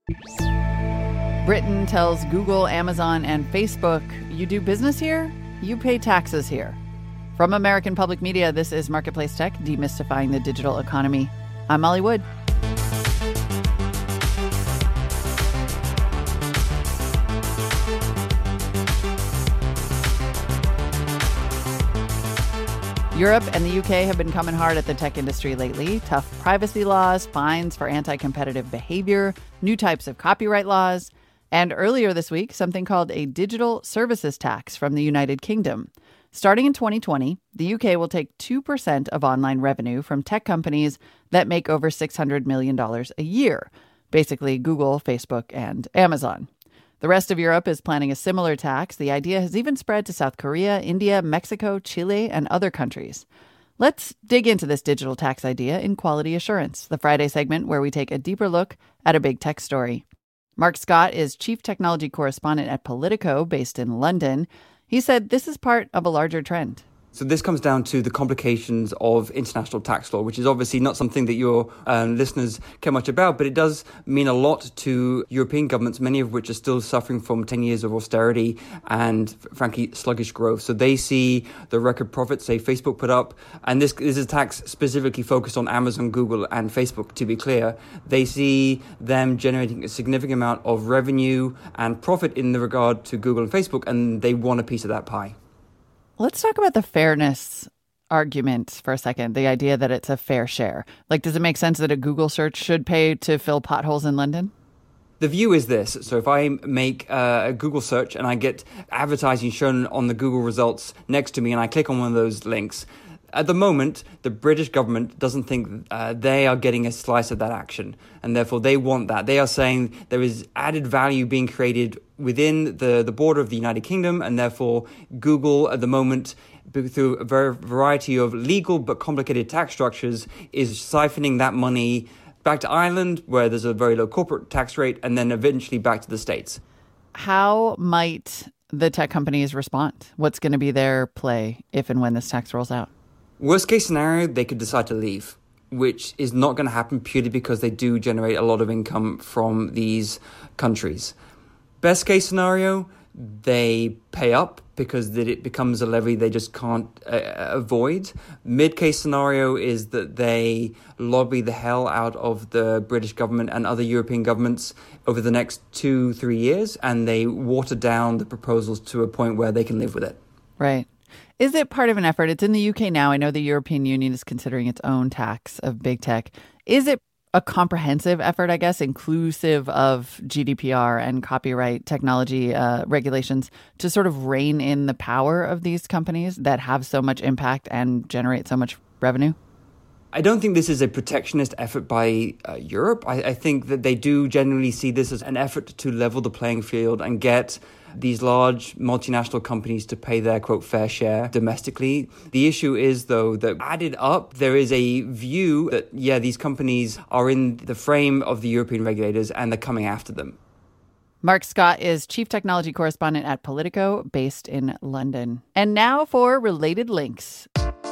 Britain tells Google, Amazon, and Facebook, you do business here, you pay taxes here. From American Public Media, this is Marketplace Tech, demystifying the digital economy. I'm Molly Wood. Europe and the UK have been coming hard at the tech industry lately. Tough privacy laws, fines for anti-competitive behavior, new types of copyright laws, and earlier this week, something called a digital services tax from the United Kingdom. Starting in 2020, the UK will take 2% of online revenue from tech companies that make over $600 million a year, basically Google, Facebook, and Amazon. The rest of Europe is planning a similar tax. The idea has even spread to South Korea, India, Mexico, Chile, and other countries. Let's dig into this digital tax idea in Quality Assurance, the Friday segment where we take a deeper look at a big tech story. Mark Scott is chief technology correspondent at Politico, based in London. He said this is part of a larger trend. So this comes down to the complications of international tax law, which is obviously not something that your listeners care much about, but it does mean a lot to European governments, many of which are still suffering from 10 years of austerity and, frankly, sluggish growth. So they see the record profits, say, Facebook put up, and this is a tax specifically focused on Amazon, Google, and Facebook, to be clear. They see them generating a significant amount of revenue and profit in the regard to Google and Facebook, and they want a piece of that pie. Let's talk about the fairness argument for a second, the idea that it's a fair share. Like, does it make sense that a Google search should pay to fill potholes in London? The view is this. So if I make a Google search and I get advertising shown on the Google results next to me and I click on one of those links, at the moment, the British government doesn't think they are getting a slice of that action, and therefore they want that. They are saying there is added value being created within the border of the United Kingdom, and therefore Google, at the moment, through a variety of legal but complicated tax structures, is siphoning that money back to Ireland, where there's a very low corporate tax rate, and then eventually back to the States. How might the tech companies respond? What's going to be their play if and when this tax rolls out? Worst case scenario, they could decide to leave, which is not going to happen purely because they do generate a lot of income from these countries. Best case scenario, they pay up because it becomes a levy they just can't avoid. Mid case scenario is that they lobby the hell out of the British government and other European governments over the next 2-3 years, and they water down the proposals to a point where they can live with it. Right. Is it part of an effort? It's in the UK now. I know the European Union is considering its own tax of big tech. Is it a comprehensive effort, I guess, inclusive of GDPR and copyright technology regulations to sort of rein in the power of these companies that have so much impact and generate so much revenue? I don't think this is a protectionist effort by Europe. I think that they do generally see this as an effort to level the playing field and get these large multinational companies to pay their, quote, fair share domestically. The issue is, though, that added up, there is a view that, these companies are in the frame of the European regulators and they're coming after them. Mark Scott is chief technology correspondent at Politico, based in London. And now for related links.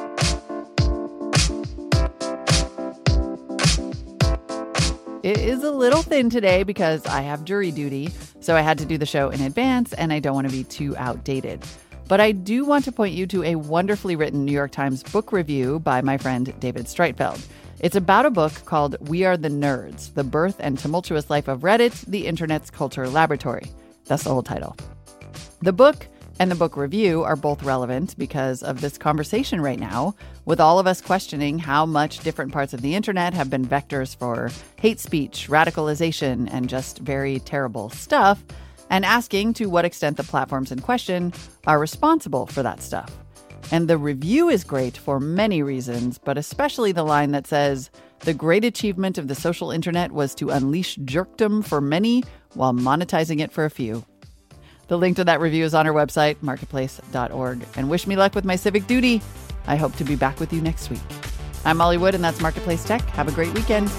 It is a little thin today because I have jury duty, so I had to do the show in advance, and I don't want to be too outdated. But I do want to point you to a wonderfully written New York Times book review by my friend David Streitfeld. It's about a book called We Are the Nerds, The Birth and Tumultuous Life of Reddit, the Internet's Culture Laboratory. That's the whole title. The book and the book review are both relevant because of this conversation right now, with all of us questioning how much different parts of the internet have been vectors for hate speech, radicalization, and just very terrible stuff, and asking to what extent the platforms in question are responsible for that stuff. And the review is great for many reasons, but especially the line that says, the great achievement of the social internet was to unleash jerkdom for many while monetizing it for a few. The link to that review is on our website, marketplace.org. And wish me luck with my civic duty. I hope to be back with you next week. I'm Molly Wood, and that's Marketplace Tech. Have a great weekend.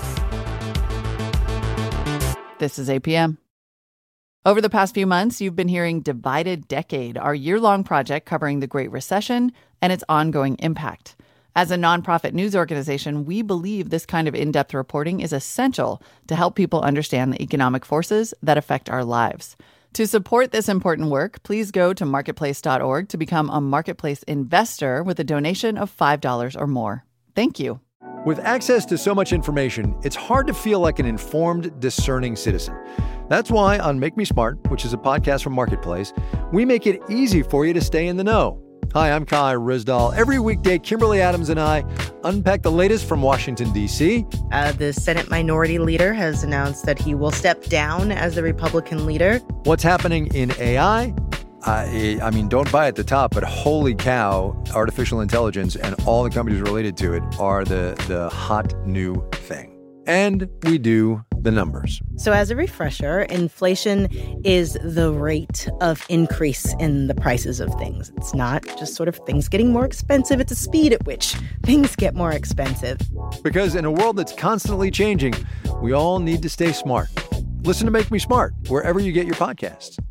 This is APM. Over the past few months, you've been hearing Divided Decade, our year-long project covering the Great Recession and its ongoing impact. As a nonprofit news organization, we believe this kind of in-depth reporting is essential to help people understand the economic forces that affect our lives. To support this important work, please go to marketplace.org to become a Marketplace investor with a donation of $5 or more. Thank you. With access to so much information, it's hard to feel like an informed, discerning citizen. That's why on Make Me Smart, which is a podcast from Marketplace, we make it easy for you to stay in the know. Hi, I'm Kai Ryssdal. Every weekday, Kimberly Adams and I unpack the latest from Washington, D.C. The Senate Minority Leader has announced that he will step down as the Republican leader. What's happening in AI? I mean, don't buy at the top, but holy cow, artificial intelligence and all the companies related to it are the hot new thing. And we do the numbers. So as a refresher, inflation is the rate of increase in the prices of things. It's not just sort of things getting more expensive. It's a speed at which things get more expensive. Because in a world that's constantly changing, we all need to stay smart. Listen to Make Me Smart wherever you get your podcasts.